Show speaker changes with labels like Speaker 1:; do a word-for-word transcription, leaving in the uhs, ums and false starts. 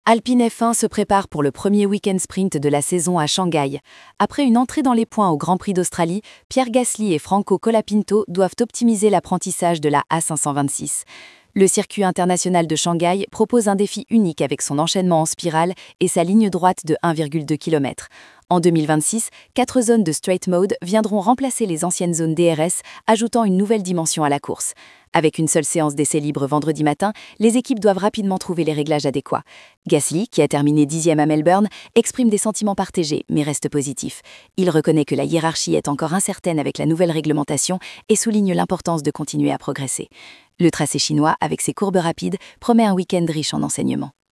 Speaker 1: Alpine F un se prépare pour le premier week-end sprint de la saison à Shanghai. Après une entrée dans les points au Grand Prix d'Australie, Pierre Gasly et Franco Colapinto doivent optimiser l'apprentissage de la A cinq cent vingt-six. Le circuit international de Shanghai propose un défi unique avec son enchaînement en spirale et sa ligne droite de un virgule deux kilomètres. En deux mille vingt-six, quatre zones de straight mode viendront remplacer les anciennes zones D R S, ajoutant une nouvelle dimension à la course. Avec une seule séance d'essai libre vendredi matin, les équipes doivent rapidement trouver les réglages adéquats. Gasly, qui a terminé dixième à Melbourne, exprime des sentiments partagés, mais reste positif. Il reconnaît que la hiérarchie est encore incertaine avec la nouvelle réglementation et souligne l'importance de continuer à progresser. Le tracé chinois, avec ses courbes rapides, promet un week-end riche en enseignements.